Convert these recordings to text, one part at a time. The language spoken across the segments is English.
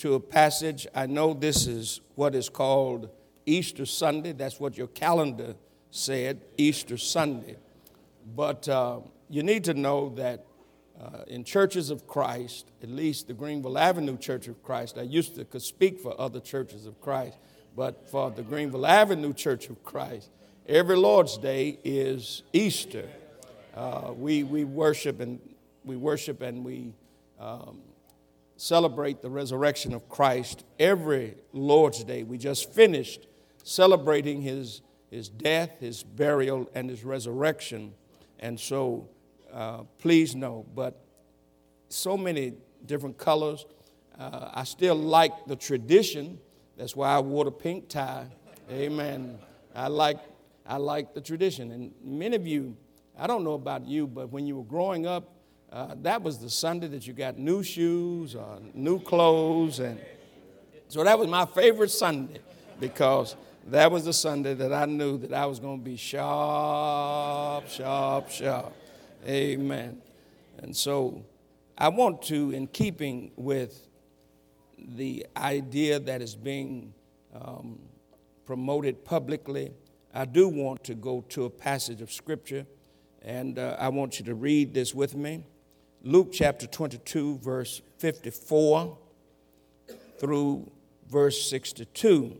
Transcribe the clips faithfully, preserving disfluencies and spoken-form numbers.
to a passage. I know this is what is called Easter Sunday. That's what your calendar said, Easter Sunday. But uh, you need to know that uh, in churches of Christ, at least the Greenville Avenue Church of Christ, I used to could speak for other churches of Christ, but for the Greenville Avenue Church of Christ, every Lord's Day is Easter. Uh, we we worship and we worship and we um, celebrate the resurrection of Christ every Lord's Day. We just finished celebrating his his death, his burial, and his resurrection, and so uh, please know. But so many different colors. Uh, I still like the tradition. That's why I wore the pink tie. Amen. I like I like the tradition, and many of you. I don't know about you, but when you were growing up, uh, that was the Sunday that you got new shoes or new clothes. And so that was my favorite Sunday because that was the Sunday that I knew that I was going to be sharp, sharp, sharp. Amen. And so I want to, in keeping with the idea that is being um, promoted publicly, I do want to go to a passage of Scripture. And uh, I want you to read this with me. Luke chapter twenty-two, verse fifty-four through verse sixty-two.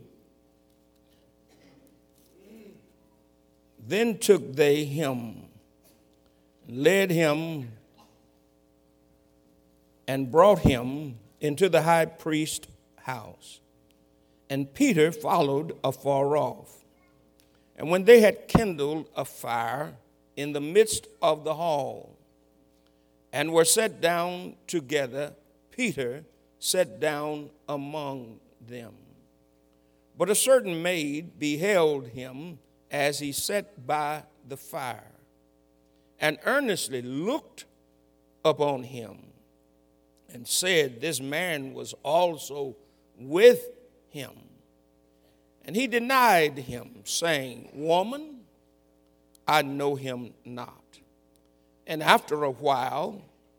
Then took they him, led him, and brought him into the high priest's house. And Peter followed afar off. And when they had kindled a fire in the midst of the hall, and were set down together, Peter sat down among them. But a certain maid beheld him as he sat by the fire, and earnestly looked upon him, and said, This man was also with him. And he denied him, saying, Woman, I know him not. And after a while,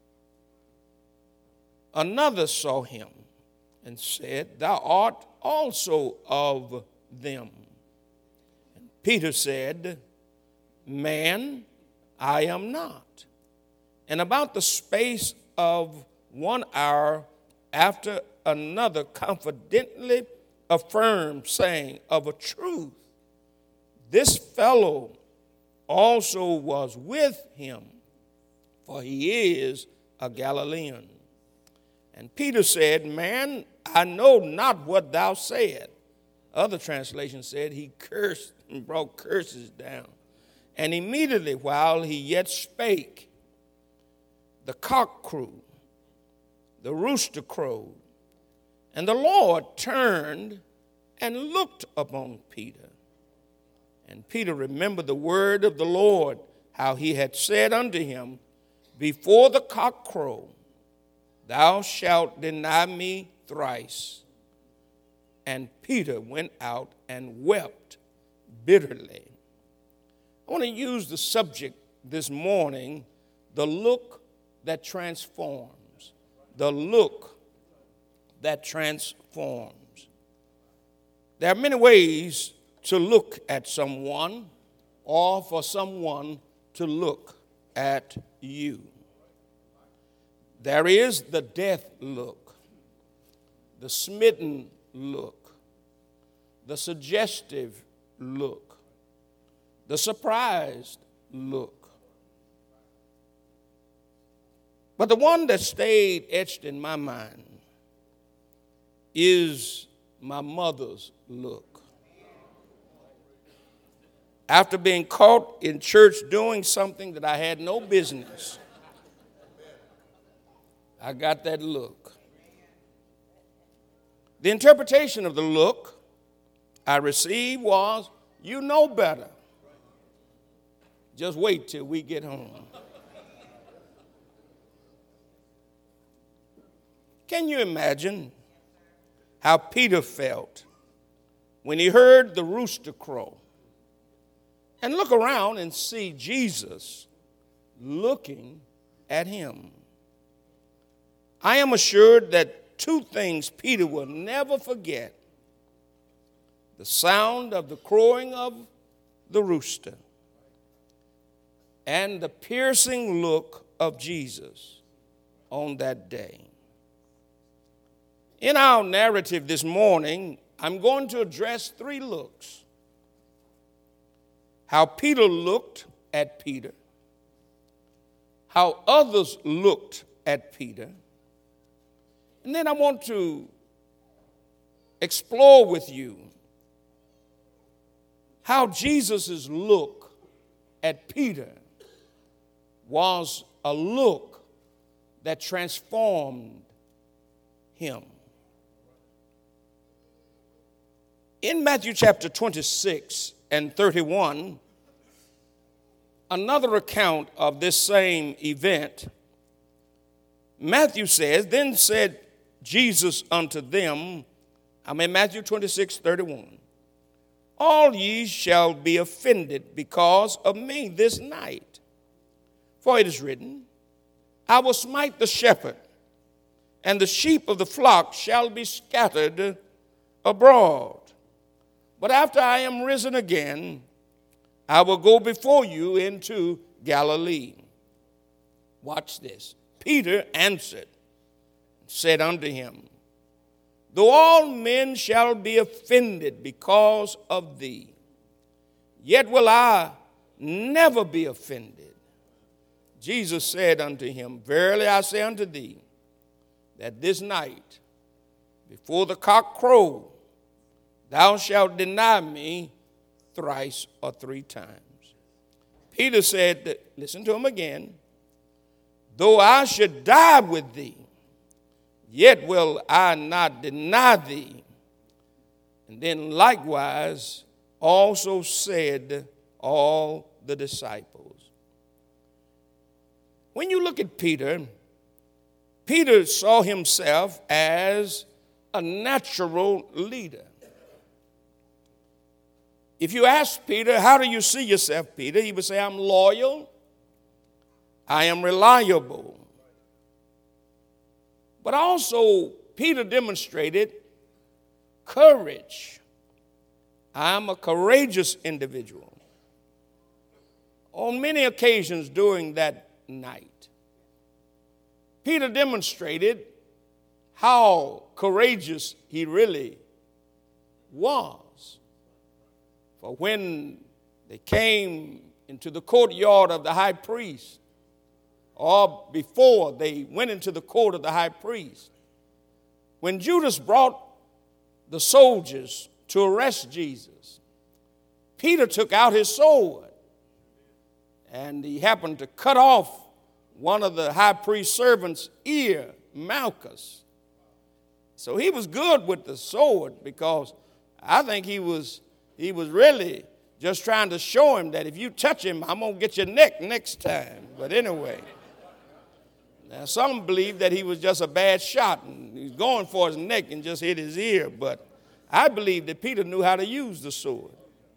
another saw him and said, Thou art also of them. And Peter said, Man, I am not. And about the space of one hour after another confidently affirmed, saying, Of a truth, this fellow also was with him, for he is a Galilean. And Peter said, Man, I know not what thou sayest. Other translations said he cursed and brought curses down. And immediately while he yet spake, the cock crew, the rooster crowed, and the Lord turned and looked upon Peter. And Peter remembered the word of the Lord, how he had said unto him, Before the cock crow, thou shalt deny me thrice. And Peter went out and wept bitterly. I want to use the subject this morning, the look that transforms. The look that transforms. There are many ways to look at someone, or for someone to look at you. There is the death look, the smitten look, the suggestive look, the surprised look. But the one that stayed etched in my mind is my mother's look. After being caught in church doing something that I had no business, I got that look. The interpretation of the look I received was, you know better. Just wait till we get home. Can you imagine how Peter felt when he heard the rooster crow? And look around and see Jesus looking at him. I am assured that two things Peter will never forget: the sound of the crowing of the rooster and the piercing look of Jesus on that day. In our narrative this morning, I'm going to address three looks: how Peter looked at Peter, how others looked at Peter, and then I want to explore with you how Jesus' look at Peter was a look that transformed him. In Matthew chapter twenty-six and thirty-one, another account of this same event, Matthew says, "Then said Jesus unto them," I'm in Matthew twenty-six, thirty-one, "All ye shall be offended because of me this night. For it is written, I will smite the shepherd, and the sheep of the flock shall be scattered abroad. But after I am risen again, I will go before you into Galilee." Watch this. "Peter answered, said unto him, Though all men shall be offended because of thee, yet will I never be offended. Jesus said unto him, Verily I say unto thee, that this night, before the cock crow, thou shalt deny me thrice or three times. Peter said," listen to him again, "Though I should die with thee, yet will I not deny thee. And then likewise also said all the disciples." When you look at Peter, Peter saw himself as a natural leader. If you ask Peter, "How do you see yourself, Peter?" he would say, "I'm loyal, I am reliable." But also, Peter demonstrated courage. I'm a courageous individual. On many occasions during that night, Peter demonstrated how courageous he really was. For when they came into the courtyard of the high priest, or before they went into the court of the high priest, when Judas brought the soldiers to arrest Jesus, Peter took out his sword, and he happened to cut off one of the high priest's servants' ear, Malchus. So he was good with the sword, because I think he was he was really just trying to show him that if you touch him, I'm going to get your neck next time. But anyway, now some believe that he was just a bad shot and he's going for his neck and just hit his ear. But I believe that Peter knew how to use the sword.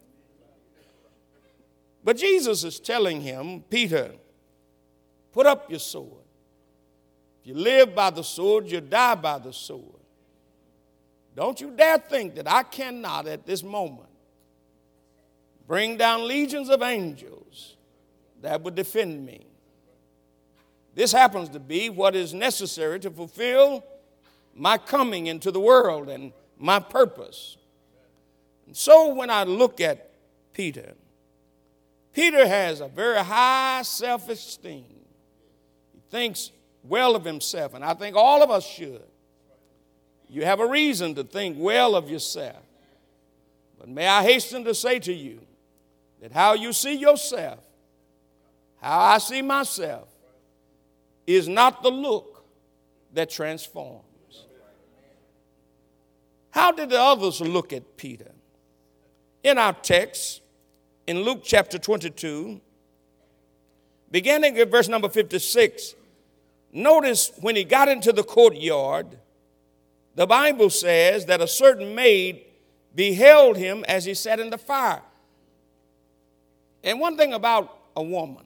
But Jesus is telling him, "Peter, put up your sword. If you live by the sword, you die by the sword. Don't you dare think that I cannot at this moment bring down legions of angels that would defend me. This happens to be what is necessary to fulfill my coming into the world and my purpose." And so when I look at Peter, Peter has a very high self-esteem. He thinks well of himself, and I think all of us should. You have a reason to think well of yourself. But may I hasten to say to you that how you see yourself, how I see myself, is not the look that transforms. How did the others look at Peter? In our text, in Luke chapter twenty-two, beginning at verse number fifty-six, notice when he got into the courtyard, the Bible says that a certain maid beheld him as he sat in the fire. And one thing about a woman,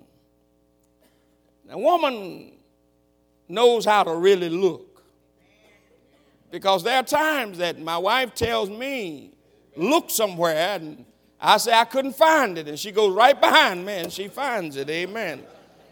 a woman knows how to really look. Because there are times that my wife tells me, look somewhere, and I say I couldn't find it, and she goes right behind me and she finds it. Amen.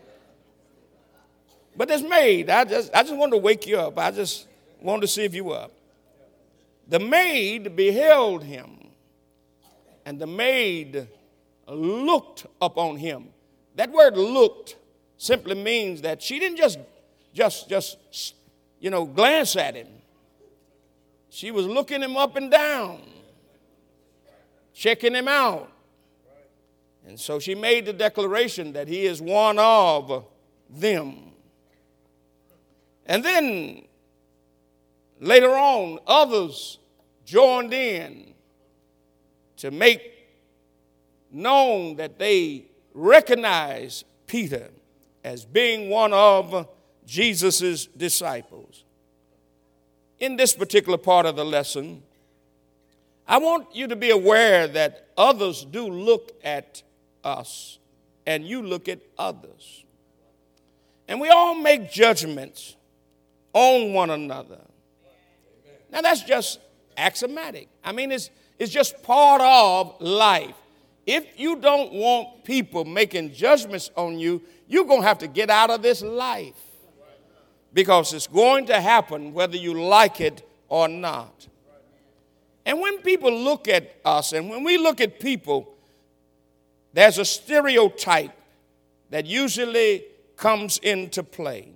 But this maid, I just I just wanted to wake you up. I just wanted to see if you were up. The maid beheld him, and the maid looked upon him. That word looked simply means that she didn't just, just, just, you know, glance at him. She was looking him up and down, checking him out. And so she made the declaration that he is one of them. And then later on, others joined in to make known that they recognized Peter as being one of Jesus' disciples. In this particular part of the lesson, I want you to be aware that others do look at us, and you look at others. And we all make judgments on one another. Now, that's just axiomatic. I mean, it's, it's just part of life. If you don't want people making judgments on you, you're going to have to get out of this life, because it's going to happen whether you like it or not. And when people look at us, and when we look at people, there's a stereotype that usually comes into play.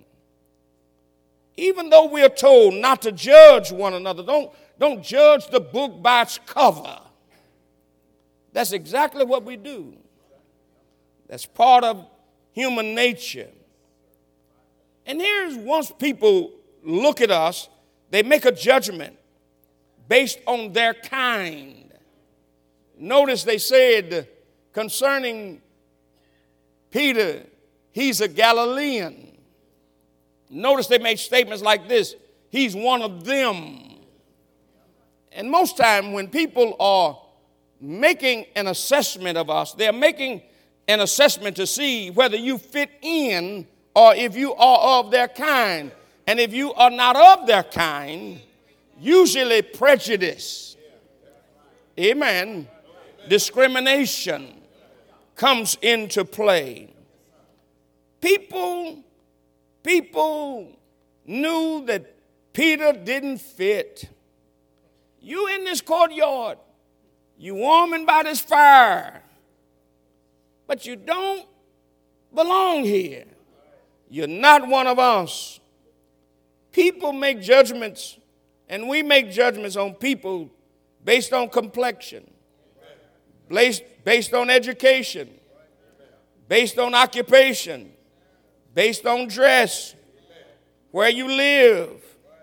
Even though we are told not to judge one another, don't, don't judge the book by its cover. That's exactly what we do. That's part of human nature. And here's, once people look at us, they make a judgment based on their kind. Notice they said concerning Peter, he's a Galilean. Notice they made statements like this: he's one of them. And most time when people are making an assessment of us, they're making an assessment to see whether you fit in or if you are of their kind. And if you are not of their kind, usually prejudice, amen, discrimination comes into play. People, people knew that Peter didn't fit. You in this courtyard, you warming by this fire, but you don't belong here. You're not one of us. People make judgments, and we make judgments on people based on complexion, based, based on education, based on occupation, based on dress, where you live.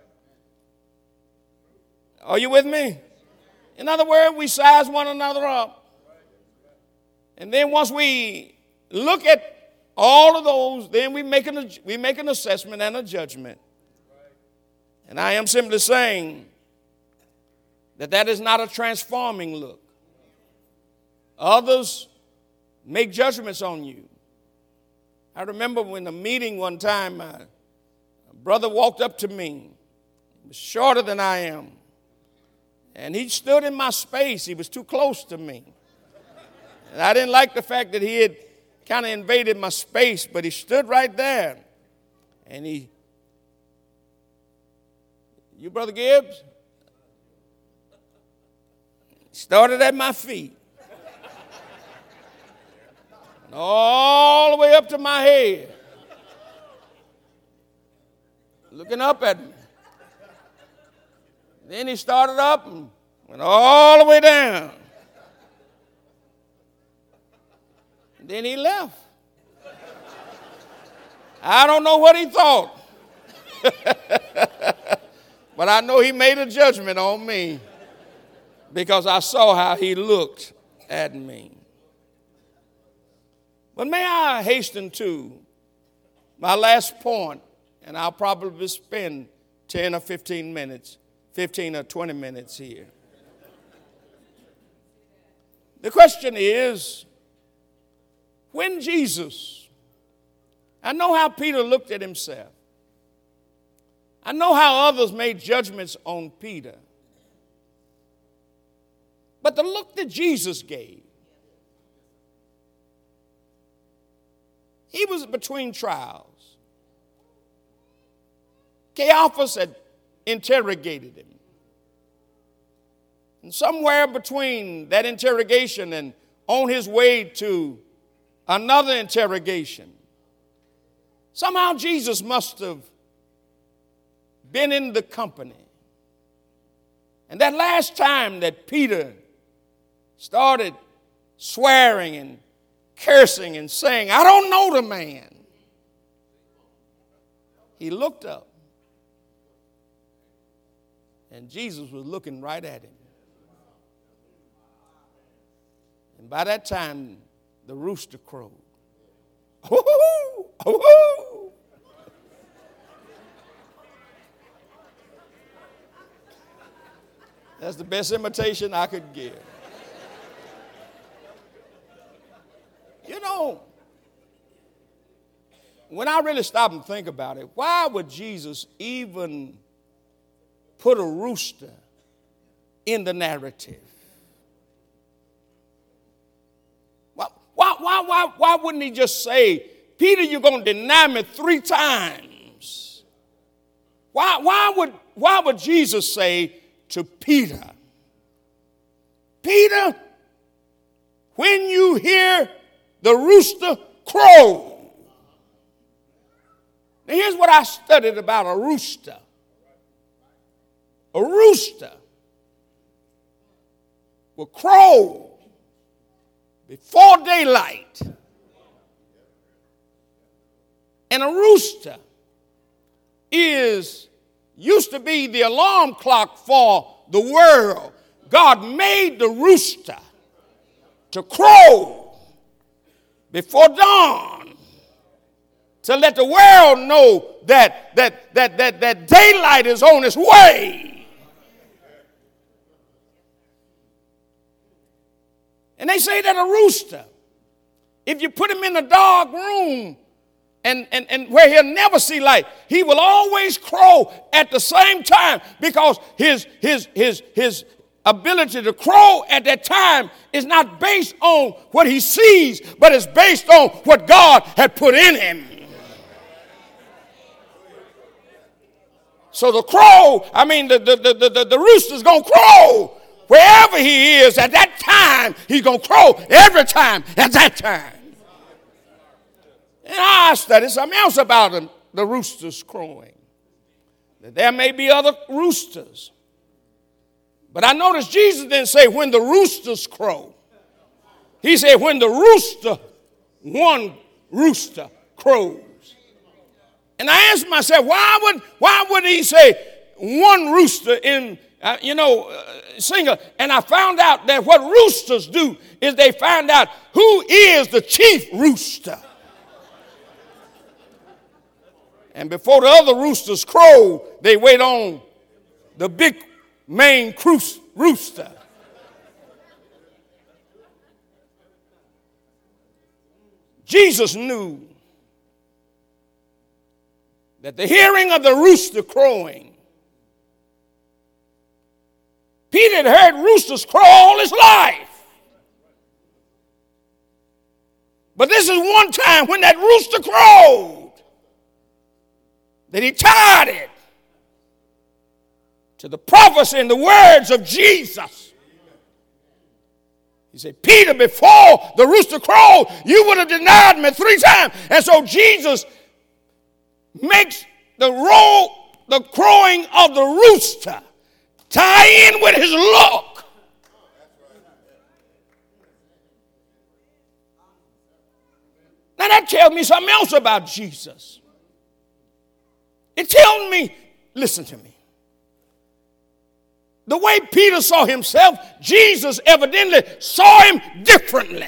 Are you with me? In other words, we size one another up. And then once we look at all of those, then we make an, we make an assessment and a judgment. And I am simply saying that that is not a transforming look. Others make judgments on you. I remember when a meeting one time, uh, a brother walked up to me. He was shorter than I am. And he stood in my space. He was too close to me. And I didn't like the fact that he had kind of invaded my space, but he stood right there. And he, you, Brother Gibbs? Started at my feet. And all the way up to my head. Looking up at me. Then he started up and went all the way down. And then he left. I don't know what he thought. But I know he made a judgment on me because I saw how he looked at me. But may I hasten to my last point, and I'll probably spend ten or fifteen minutes, fifteen or twenty minutes here. The question is, when Jesus, I know how Peter looked at himself. I know how others made judgments on Peter. But the look that Jesus gave, he was between trials. Caiaphas had interrogated him. And somewhere between that interrogation and on his way to another interrogation, somehow Jesus must have been in the company. And that last time that Peter started swearing and cursing and saying, I don't know the man, he looked up. And Jesus was looking right at him. And by that time, the rooster crowed. Hoo-hoo! Hoo-hoo! That's the best imitation I could give. You know, when I really stop and think about it, why would Jesus even put a rooster in the narrative? Why, why, why, why, why wouldn't he just say, Peter, you're going to deny me three times? Why, why, would, why would Jesus say to Peter, Peter, when you hear the rooster crow. Now here's what I studied about a rooster. A rooster will crow before daylight. And a rooster is used to be the alarm clock for the world. God made the rooster to crow before dawn to let the world know that, that, that, that, that daylight is on its way. And they say that a rooster, if you put him in a dark room and, and, and where he'll never see light, he will always crow at the same time because his, his, his, his ability to crow at that time is not based on what he sees, but it's based on what God had put in him. So the crow, I mean, the, the, the, the, the rooster's going to crow wherever he is at that time. He's going to crow every time at that time. And I studied something else about him, the roosters crowing. That there may be other roosters. But I noticed Jesus didn't say when the roosters crow. He said when the rooster, one rooster crows. And I asked myself, why would why would he say one rooster in, uh, you know, uh, single? And I found out that what roosters do is they find out who is the chief rooster. And before the other roosters crow, they wait on the big main rooster. Jesus knew that the hearing of the rooster crowing, Peter had heard roosters crow all his life. But this is one time when that rooster crowed that he tied it to the prophecy and the words of Jesus. He said, Peter, before the rooster crowed, you would have denied me three times. And so Jesus makes the roll, the crowing of the rooster tie in with his look. Now that tells me something else about Jesus. It tells me, listen to me. The way Peter saw himself, Jesus evidently saw him differently.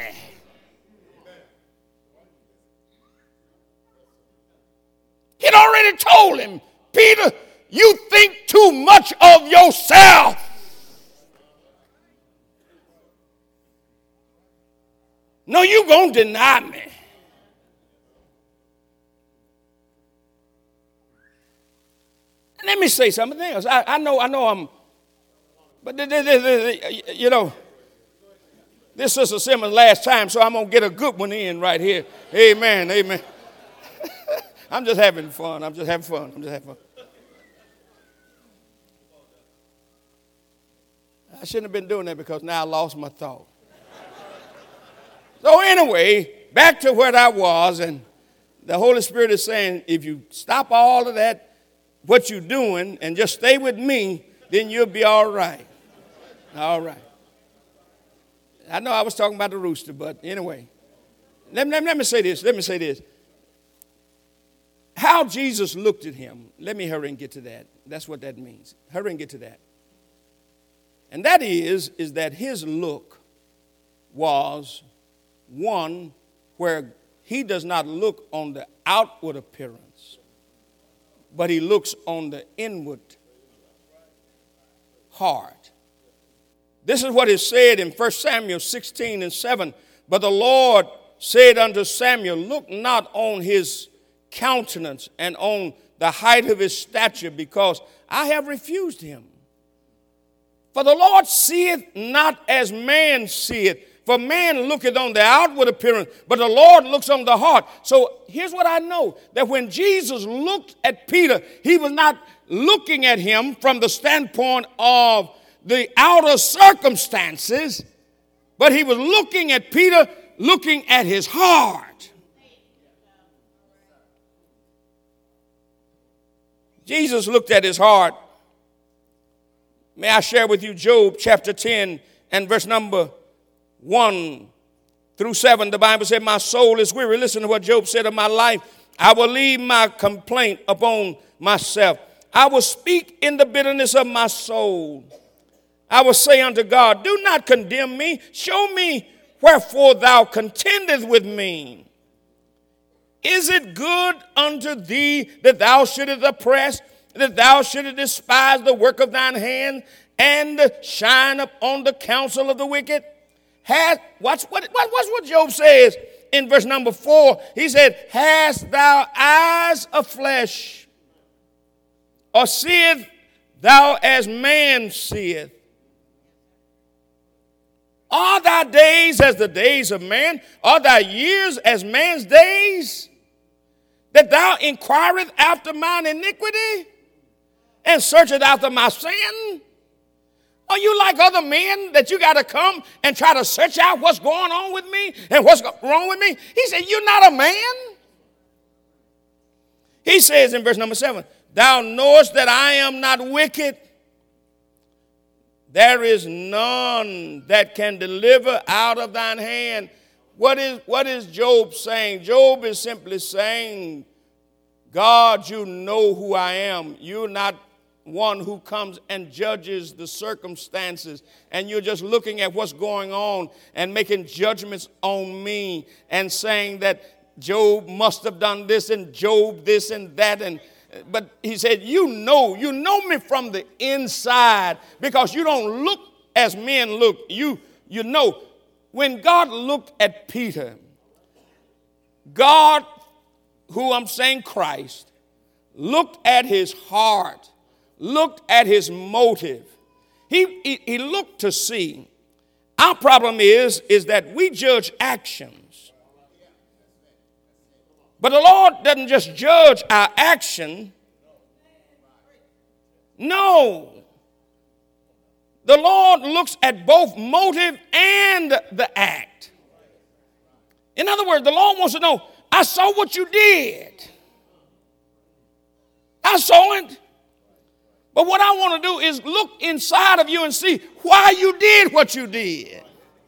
He'd already told him, Peter, you think too much of yourself. No, you're going to deny me. Let me say something else. I, I know, I know I'm, but th- th- th- th- you know, this is Sister Simmons' last time, so I'm going to get a good one in right here. Amen, amen. I'm just having fun. I'm just having fun. I'm just having fun. I shouldn't have been doing that because now I lost my thought. So anyway, back to where I was, and the Holy Spirit is saying, if you stop all of that, what you're doing, and just stay with me, then you'll be all right. All right. I know I was talking about the rooster, but anyway. Let me, let me, let me say this. Let me say this. How Jesus looked at him. Let me hurry and get to that. That's what that means. Hurry and get to that. And that is, is that his look was one where he does not look on the outward appearance, but he looks on the inward heart. This is what is said in First Samuel sixteen and seven. But the Lord said unto Samuel, look not on his countenance and on the height of his stature, because I have refused him. For the Lord seeth not as man seeth. For man looketh on the outward appearance, but the Lord looks on the heart. So here's what I know, that when Jesus looked at Peter, he was not looking at him from the standpoint of the outer circumstances, but he was looking at Peter, looking at his heart. Jesus looked at his heart. May I share with you Job chapter ten and verse number one through seven. The Bible said, my soul is weary. Listen to what Job said of my life. I will leave my complaint upon myself. I will speak in the bitterness of my soul. I will say unto God, do not condemn me. Show me wherefore thou contendest with me. Is it good unto thee that thou shouldest oppress, that thou shouldest despise the work of thine hand, and shine upon the counsel of the wicked? Has, watch what, watch what Job says in verse number four. He said, hast thou eyes of flesh, or seest thou as man seeth? Are thy days as the days of man? Are thy years as man's days? That thou inquirest after mine iniquity, and searcheth after my sin? Are you like other men that you got to come and try to search out what's going on with me and what's wrong with me? He said, you're not a man. He says in verse number seven, thou knowest that I am not wicked. There is none that can deliver out of thine hand. What is, what is Job saying? Job is simply saying, God, you know who I am. You're not one who comes and judges the circumstances, and you're just looking at what's going on and making judgments on me and saying that Job must have done this and Job this and that. And but he said, you know, you know me from the inside, because you don't look as men look. You, you know, when God looked at Peter, God, who I'm saying Christ, looked at his heart, looked at his motive. He, he, he looked to see. Our problem is, is that we judge actions. But the Lord doesn't just judge our action. No. The Lord looks at both motive and the act. In other words, the Lord wants to know, I saw what you did. I saw it. But what I want to do is look inside of you and see why you did what you did.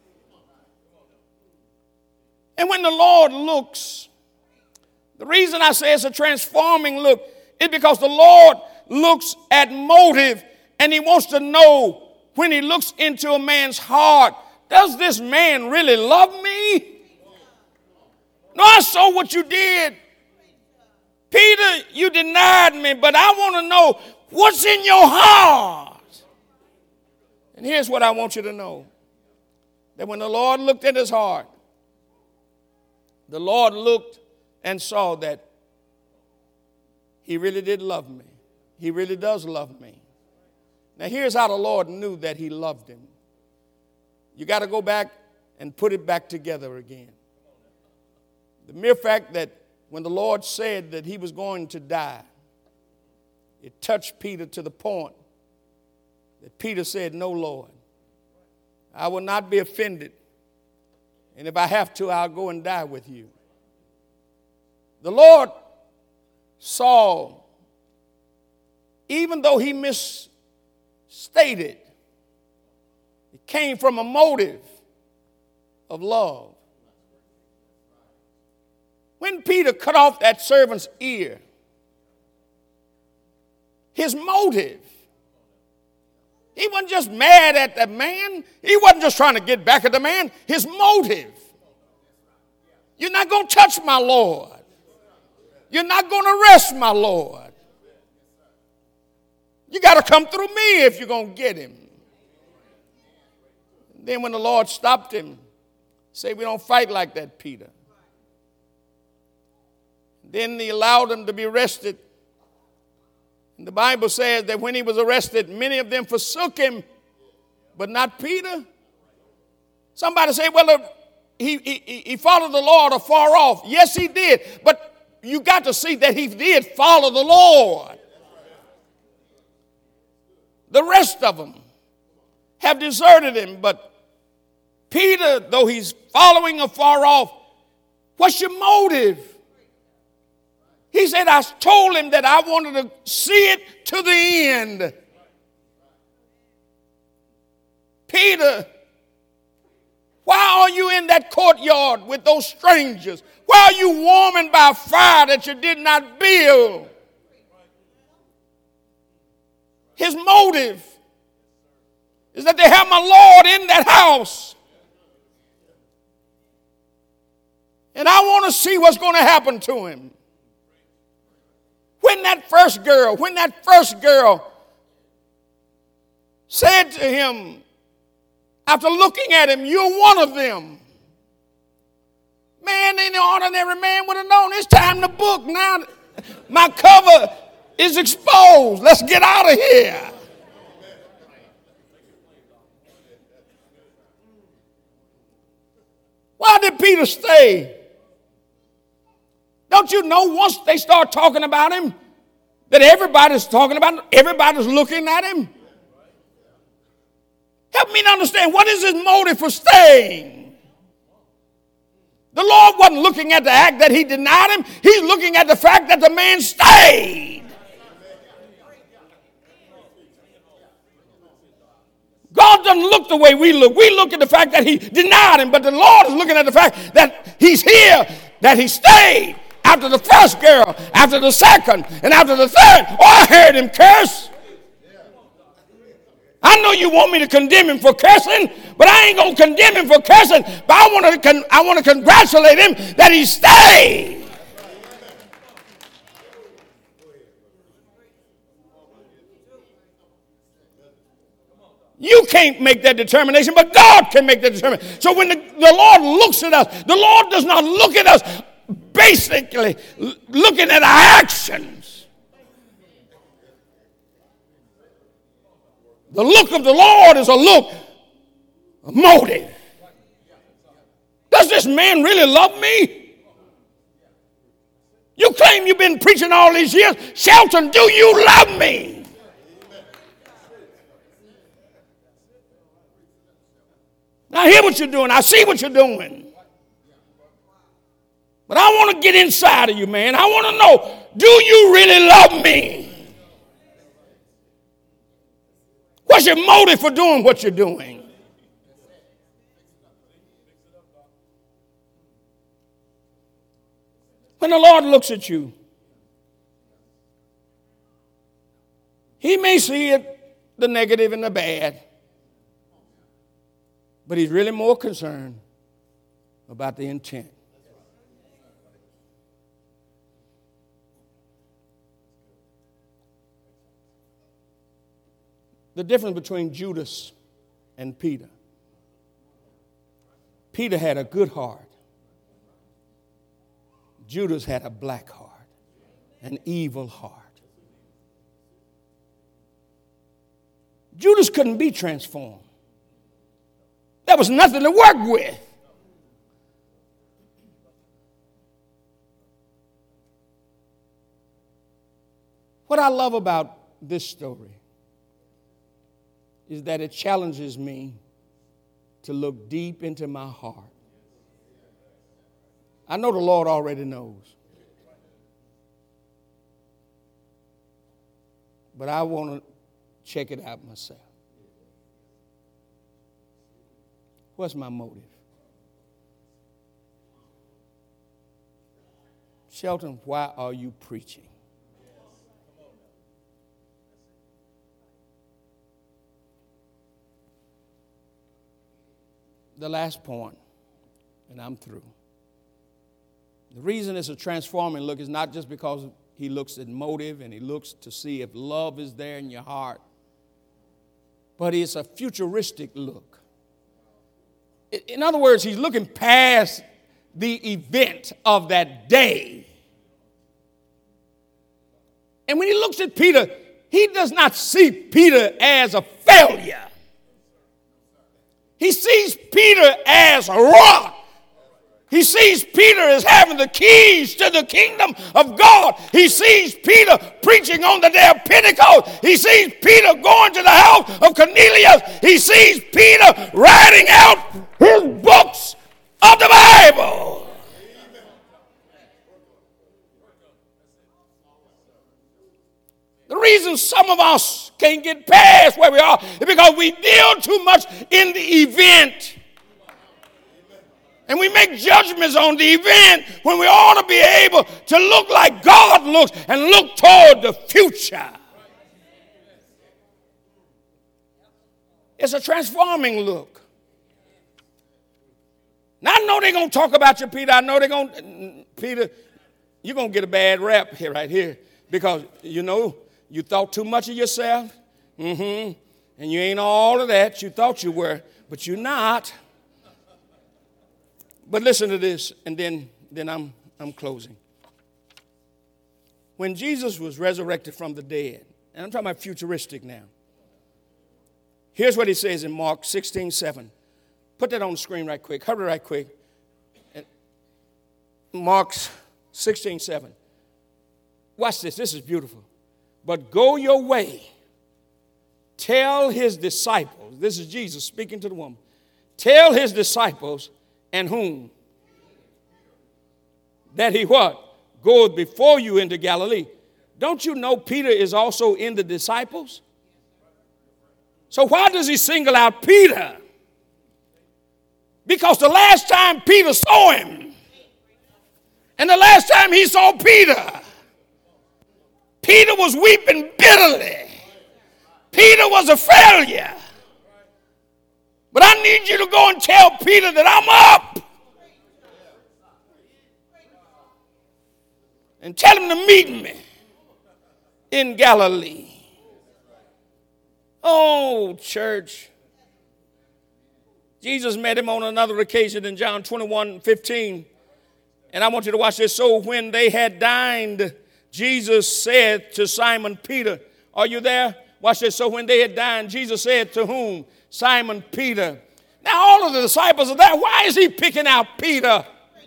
And when the Lord looks, the reason I say it's a transforming look is because the Lord looks at motive, and he wants to know, when he looks into a man's heart, does this man really love me? No, I saw what you did. Peter, you denied me, but I want to know what's in your heart. And here's what I want you to know. That when the Lord looked at his heart, the Lord looked and saw that he really did love me. He really does love me. Now, here's how the Lord knew that he loved him. You got to go back and put it back together again. The mere fact that when the Lord said that he was going to die, it touched Peter to the point that Peter said, "No, Lord, I will not be offended. And if I have to, I'll go and die with you." The Lord saw, even though he misstated, it came from a motive of love. When Peter cut off that servant's ear, his motive, he wasn't just mad at the man. He wasn't just trying to get back at the man. His motive, you're not going to touch my Lord. You're not going to arrest my Lord. You got to come through me if you're going to get him. Then when the Lord stopped him, say, "We don't fight like that, Peter." Then he allowed him to be arrested. And the Bible says that when he was arrested, many of them forsook him, but not Peter. Somebody say, "Well, uh, he, he, he followed the Lord afar off." Yes, he did. But you got to see that he did follow the Lord. The rest of them have deserted him. But Peter, though he's following afar off, what's your motive? He said, "I told him that I wanted to see it to the end." Peter, why are you in that courtyard with those strangers? Why are you warming by a fire that you did not build? His motive is that they have my Lord in that house. And I want to see what's going to happen to him. When that first girl, when that first girl said to him, after looking at him, "You're one of them." Man, any ordinary man would have known it's time to book. Now my cover is exposed. Let's get out of here. Why did Peter stay? Don't you know once they start talking about him, that everybody's talking about him, everybody's looking at him? Help me to understand, what is his motive for staying? The Lord wasn't looking at the act that he denied him. He's looking at the fact that the man stayed. God doesn't look the way we look. We look at the fact that he denied him, but the Lord is looking at the fact that he's here, that he stayed. After the first girl, after the second, and after the third. Oh, I heard him curse. I know you want me to condemn him for cursing, but I ain't going to condemn him for cursing. But I want to con- I want to congratulate him that he stayed. You can't make that determination, but God can make that determination. So when the, the Lord looks at us, the Lord does not look at us basically looking at our actions. The look of the Lord is a look, a motive. Does this man really love me? You claim you've been preaching all these years. Shelton, do you love me? I hear what you're doing. I see what you're doing. But I want to get inside of you, man. I want to know, do you really love me? What's your motive for doing what you're doing? When the Lord looks at you, he may see it, the negative and the bad, but he's really more concerned about the intent. The difference between Judas and Peter. Peter had a good heart. Judas had a black heart, an evil heart. Judas couldn't be transformed. There was nothing to work with. What I love about this story is that it challenges me to look deep into my heart. I know the Lord already knows. But I want to check it out myself. What's my motive? Shelton, why are you preaching? The last point, and I'm through. The reason it's a transforming look is not just because he looks at motive and he looks to see if love is there in your heart, but it's a futuristic look. In other words, he's looking past the event of that day. And when he looks at Peter, he does not see Peter as a failure. He sees Peter as a rock. He sees Peter as having the keys to the kingdom of God. He sees Peter preaching on the day of Pentecost. He sees Peter going to the house of Cornelius. He sees Peter writing out his books of the Bible. The reason some of us can't get past where we are is because we deal too much in the event. And we make judgments on the event when we ought to be able to look like God looks and look toward the future. It's a transforming look. Now, I know they're going to talk about you, Peter. I know they're going to, Peter, you're going to get a bad rap here, right here, because, you know, you thought too much of yourself, mm-hmm, and you ain't all of that. You thought you were, but you're not. But listen to this, and then, then I'm, I'm closing. When Jesus was resurrected from the dead, and I'm talking about futuristic now, here's what he says in Mark sixteen seven. Put that on the screen right quick. Hurry right quick. Mark sixteen seven. Watch this. This is beautiful. But go your way. Tell his disciples. This is Jesus speaking to the woman. Tell his disciples and whom? That he what? Goeth before you into Galilee. Don't you know Peter is also in the disciples? So why does he single out Peter? Because the last time Peter saw him, and the last time he saw Peter, Peter was weeping bitterly. Peter was a failure. But I need you to go and tell Peter that I'm up. And tell him to meet me in Galilee. Oh, church. Jesus met him on another occasion in John twenty-one fifteen. And I want you to watch this. So when they had dined, Jesus said to Simon Peter, are you there? Watch this. So when they had dined, Jesus said to whom? Simon Peter. Now all of the disciples are there. Why is he picking out Peter?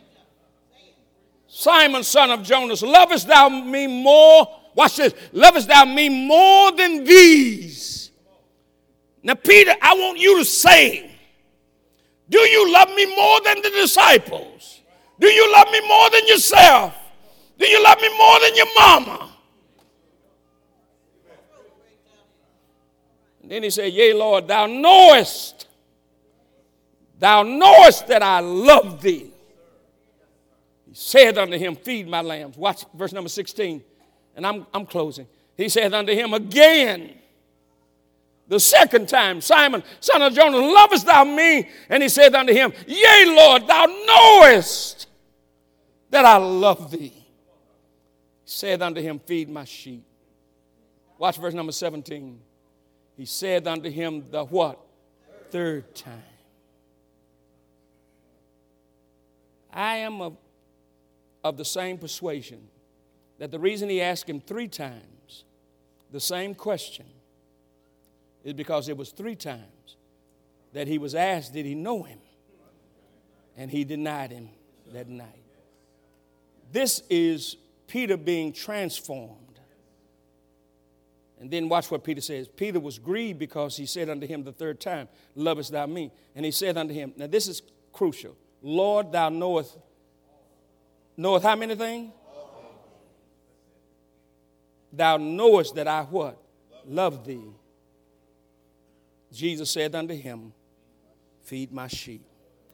Simon, son of Jonas, lovest thou me more? Watch this. Lovest thou me more than these? Now, Peter, I want you to say, do you love me more than the disciples? Do you love me more than yourself? Do you love me more than your mama? And then he said, yea, Lord, thou knowest, thou knowest that I love thee. He said unto him, feed my lambs. Watch verse number sixteen. And I'm, I'm closing. He said unto him again, the second time, Simon, son of Jonas, lovest thou me? And he said unto him, yea, Lord, thou knowest that I love thee. He said unto him, feed my sheep. Watch verse number seventeen. He said unto him the what? Third time. I am of, of the same persuasion that the reason he asked him three times the same question is because it was three times that he was asked, did he know him? And he denied him that night. This is Peter being transformed. And then watch what Peter says. Peter was grieved because he said unto him the third time, lovest thou me? And he said unto him, now this is crucial. Lord, thou knowest, knowest how many things? Thou knowest that I what? Love thee. Jesus said unto him, feed my sheep.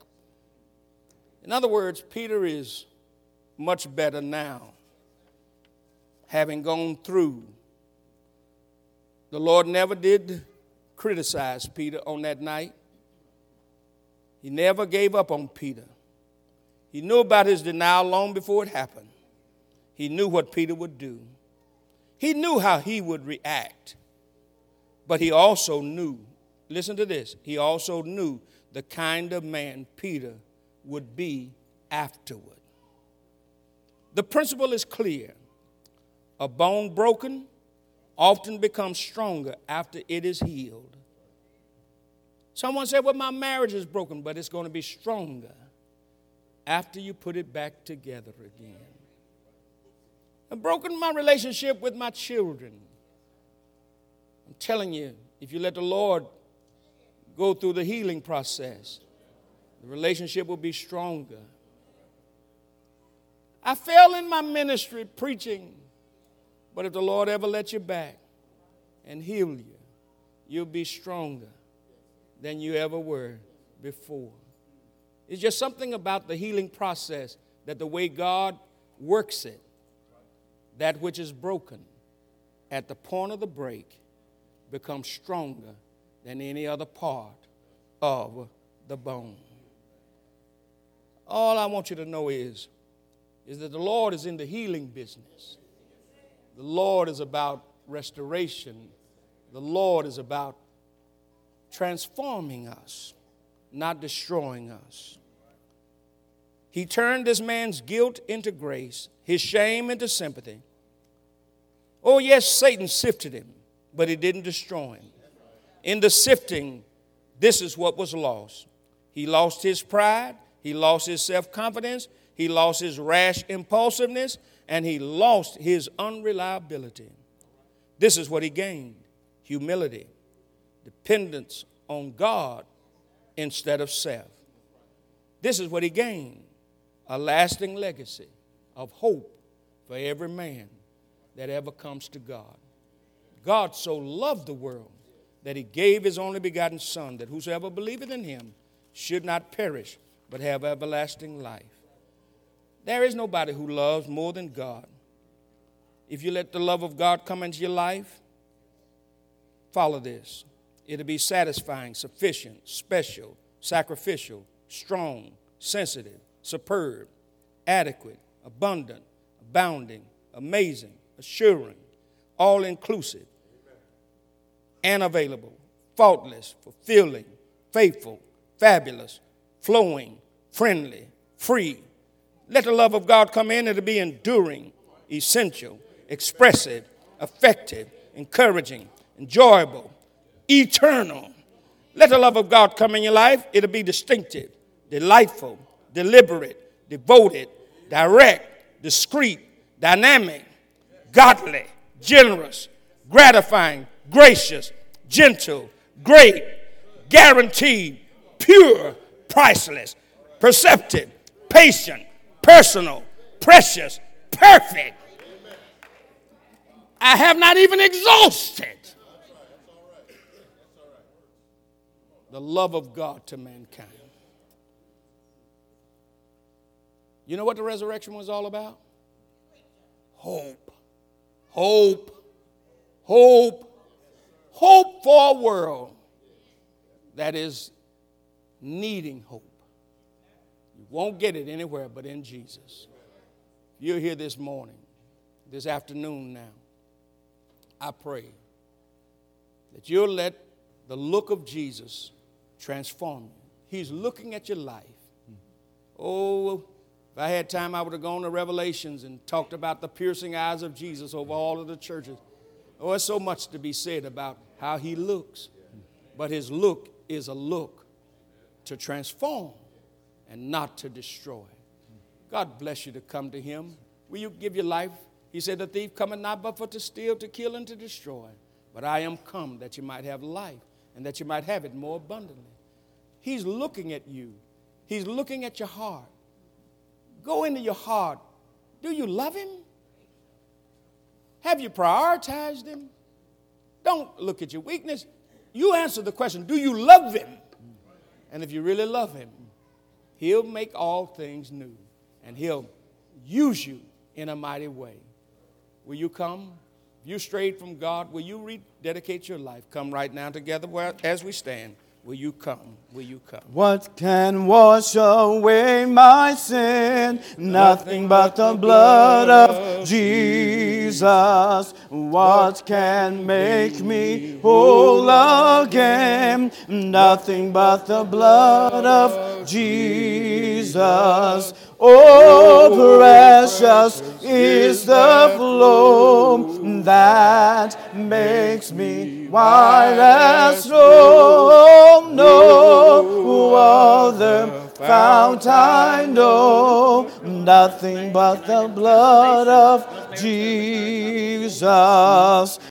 In other words, Peter is much better now, having gone through. The Lord never did criticize Peter on that night. He never gave up on Peter. He knew about his denial long before it happened. He knew what Peter would do. He knew how he would react. But he also knew, listen to this, he also knew the kind of man Peter would be afterward. The principle is clear. A bone broken often becomes stronger after it is healed. Someone said, well, my marriage is broken, but it's going to be stronger after you put it back together again. I've broken my relationship with my children. I'm telling you, if you let the Lord go through the healing process, the relationship will be stronger. I fail in my ministry preaching, but if the Lord ever let you back and heal you, you'll be stronger than you ever were before. It's just something about the healing process, that the way God works it, that which is broken at the point of the break becomes stronger than any other part of the bone. All I want you to know is, is that the Lord is in the healing business. The Lord is about restoration. The Lord is about transforming us, not destroying us. He turned this man's guilt into grace, his shame into sympathy. Oh, yes, Satan sifted him, but he didn't destroy him. In the sifting, this is what was lost. He lost his pride, he lost his self-confidence, he lost his rash impulsiveness, and he lost his unreliability. This is what he gained: humility, dependence on God instead of self. This is what he gained: a lasting legacy of hope for every man that ever comes to God. God so loved the world that he gave his only begotten Son, that whosoever believeth in him should not perish, but have everlasting life. There is nobody who loves more than God. If you let the love of God come into your life, follow this. It'll be satisfying, sufficient, special, sacrificial, strong, sensitive, superb, adequate, abundant, abounding, amazing, assuring, all-inclusive, and available, faultless, fulfilling, faithful, fabulous, flowing, friendly, free. Let the love of God come in. It'll be enduring, essential, expressive, effective, encouraging, enjoyable, eternal. Let the love of God come in your life. It'll be distinctive, delightful, deliberate, devoted, direct, discreet, dynamic, godly, generous, gratifying, gracious, gentle, great, guaranteed, pure, priceless, perceptive, patient, personal, precious, perfect. I have not even exhausted the love of God to mankind. You know what the resurrection was all about? Hope. Hope. Hope. Hope for a world that is needing hope. You won't get it anywhere but in Jesus. You're here this morning, this afternoon now. I pray that you'll let the look of Jesus transform you. He's looking at your life. Oh, if I had time, I would have gone to Revelations and talked about the piercing eyes of Jesus over all of the churches. Oh, there's so much to be said about how he looks. But his look is a look to transform and not to destroy. God bless you to come to him. Will you give your life? He said, the thief cometh not but for to steal, to kill, and to destroy. But I am come that you might have life and that you might have it more abundantly. He's looking at you. He's looking at your heart. Go into your heart. Do you love him? Have you prioritized him? Don't look at your weakness. You answer the question, do you love him? And if you really love him, he'll make all things new. And he'll use you in a mighty way. Will you come? If you strayed from God, will you rededicate your life? Come right now together where, as we stand. Will you come? Will you come? What can wash away my sin? Nothing but the blood of Jesus. What can make me whole again? Nothing but the blood of Jesus. Oh, precious is the flow that makes me white as snow. No other fount I know, nothing but the blood of Jesus.